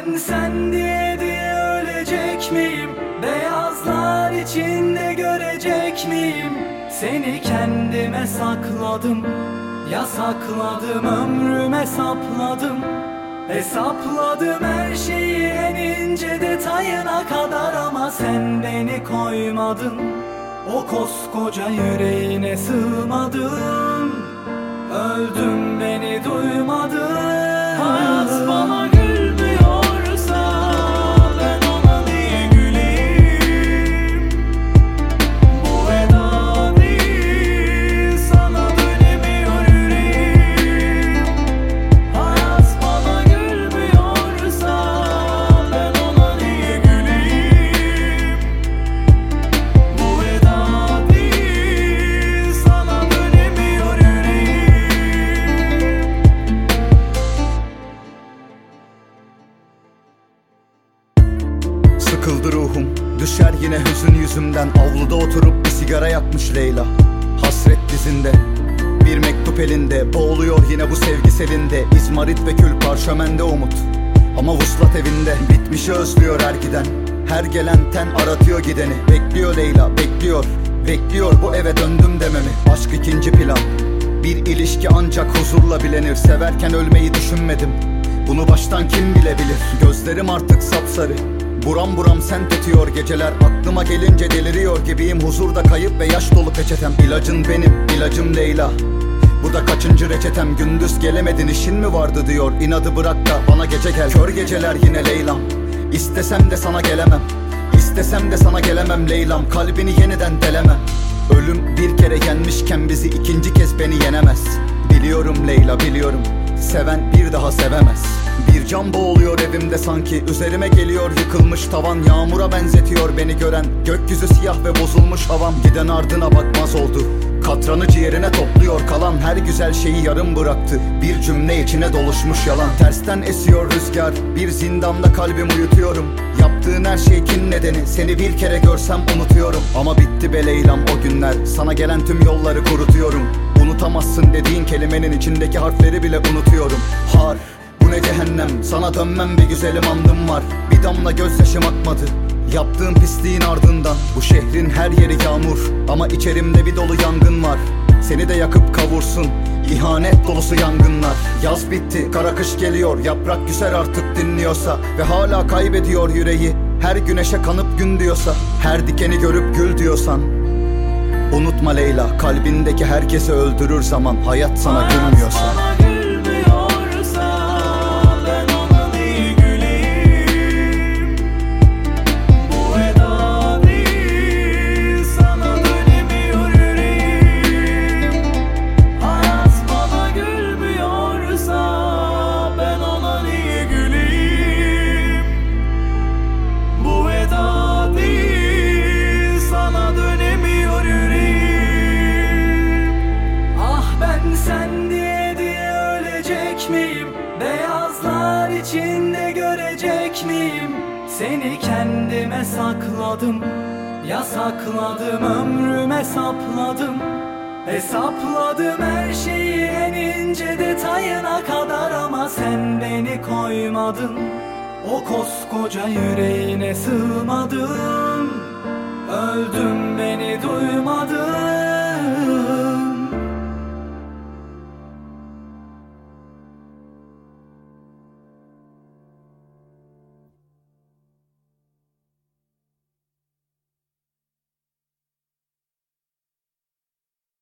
ben sen diye ölecek miyim? Beyazlar içinde görecek miyim? Seni kendime sakladım, yasakladım, ömrüme sapladım. Hesapladım her şeyi en ince detayına kadar, ama sen beni koymadın. O koskoca yüreğine sığmadım. Öldüm, beni duymadın. Hayat bana gülmüyorsa ben ona niye güleyim? Bu veda değil, sana dönemiyor yüreğim. Hayat bana gülmüyorsa ben ona niye güleyim? Bu veda değil, sana dönemiyor yüreğim. Sıkıldı ruhum, düşer yine hüzün yüzümden. Avluda oturup bir sigara yakmış Leyla, hasret dizinde, bir mektup elinde. Boğuluyor yine bu sevgi selinde. İzmarit ve kül parşömende umut, ama vuslat evinde. Bitmişi özlüyor her giden, her gelen ten aratıyor gideni. Bekliyor Leyla, bekliyor, bekliyor bu eve döndüm dememi. Aşk ikinci plan, bir ilişki ancak huzurla bilenir. Severken ölmeyi düşünmedim, bunu baştan kim bilebilir? Gözlerim artık sapsarı, buram buram sen tetiyor geceler. Aklıma gelince deliriyor gibiyim, huzurda kayıp ve yaş dolu peçetem. İlacın benim, ilacım Leyla, bu da kaçıncı reçetem? Gündüz gelemedin, işin mi vardı diyor. İnadı bırak da bana gece gel. Kör geceler yine Leylam, İstesem de sana gelemem, İstesem de sana gelemem Leylam. Kalbini yeniden delemem. Ölüm bir kere yenmişken bizi ikinci kez beni yenemez. Biliyorum Leyla, biliyorum, seven bir daha sevemez. Bir can boğuluyor evimde sanki, üzerime geliyor yıkılmış tavan. Yağmura benzetiyor beni gören, gökyüzü siyah ve bozulmuş havam. Giden ardına bakmaz oldu, katranı ciğerine topluyor kalan. Her güzel şeyi yarım bıraktı, bir cümle içine doluşmuş yalan. Tersten esiyor rüzgar, bir zindanda kalbimi uyutuyorum. Yaptığın her şey kin nedeni, seni bir kere görsem unutuyorum. Ama bitti be Leylam o günler, sana gelen tüm yolları kurutuyorum. Unutamazsın dediğin kelimenin içindeki harfleri bile unutuyorum. Har, bu ne cehennem, sana dönmem bir güzelim andım var. Bir damla gözyaşım akmadı yaptığın pisliğin ardından. Bu şehrin her yeri yağmur, ama içerimde bir dolu yangın var. Seni de yakıp kavursun ihanet dolusu yangınlar. Yaz bitti, kara kış geliyor, yaprak küser artık dinliyorsa. Ve hala kaybediyor yüreği, her güneşe kanıp gün diyorsa. Her dikeni görüp gül diyorsan unutma Leyla, kalbindeki herkesi öldürür zaman. Hayat sana gülmüyorsa. Beyazlar içinde görecek miyim? Seni kendime sakladım, yasakladım, ömrüme sapladım. Hesapladım her şeyi en ince detayına kadar, ama sen beni koymadın. O koskoca yüreğine sığmadım. Öldüm, beni duy.